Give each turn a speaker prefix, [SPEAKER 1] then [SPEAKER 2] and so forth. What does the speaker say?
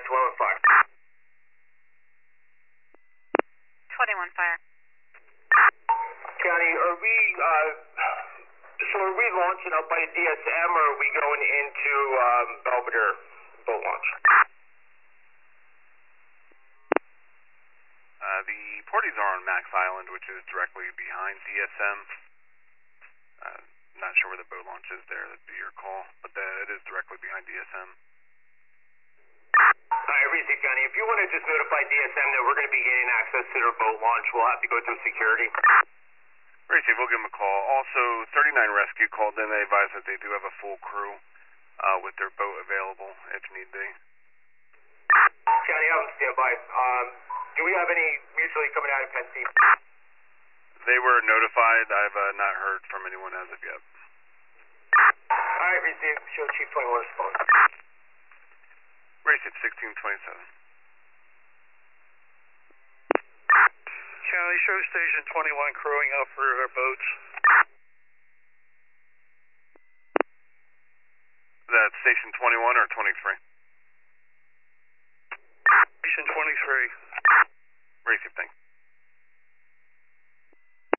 [SPEAKER 1] 21 Fire.
[SPEAKER 2] 21 Fire.
[SPEAKER 1] County, are we launching up by DSM, or are we going into Belvedere boat launch?
[SPEAKER 3] The porties are on Max Island, which is directly behind DSM. Not sure where the boat launch is there. That'd be your call, but it is directly behind DSM.
[SPEAKER 1] Alright, Reese County, if you want to just notify DSM that we're going to be gaining access to their boat launch, we'll have to go through security.
[SPEAKER 3] Reese, we'll give them a call. Also, 39 Rescue called in. They advise that they do have a full crew with their boat available if need be.
[SPEAKER 1] County, I'm standby. Do we have any mutually coming out of Penn State?
[SPEAKER 3] They were notified. I've not heard from anyone as of yet.
[SPEAKER 1] Alright, receive. Show Chief 21's phone.
[SPEAKER 3] Race at 1627.
[SPEAKER 4] County, show Station 21 crewing up for our boats.
[SPEAKER 3] Is that Station 21 or 23?
[SPEAKER 4] Station 23.
[SPEAKER 3] Race, thanks.